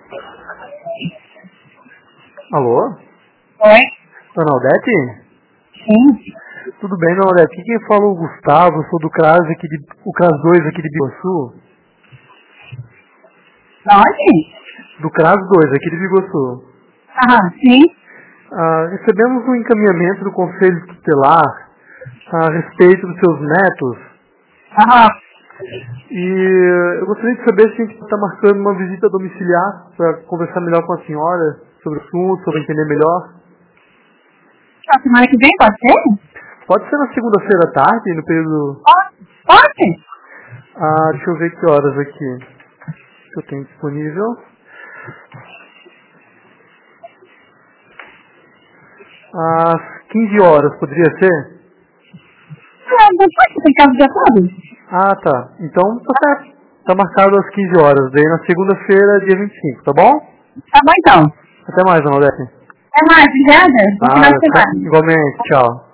Alô? Oi? Dona Aldete? Sim. Tudo bem, Dona Aldete? Aqui quem fala é o Gustavo, sou do CRAS, o CRAS 2 aqui de Biguaçu. Onde? Do CRAS 2 aqui de Biguaçu. Sim. Recebemos um encaminhamento do Conselho Tutelar a respeito dos seus netos. E eu gostaria de saber se a gente está marcando uma visita domiciliar para conversar melhor com a senhora sobre o assunto, sobre entender melhor. A semana que vem pode ser? Pode ser na segunda-feira à tarde, no período... Pode. Deixa eu ver que horas aqui que eu tenho disponível. Às 15 horas, poderia ser? Não pode ser casa de acordo? Tá. Então, tá certo. Tá marcado às 15 horas. Daí na segunda-feira, dia 25, tá bom? Tá bom então. Até mais, Dona Odete. Até mais, obrigada. Bom final de semana. Igualmente, tchau.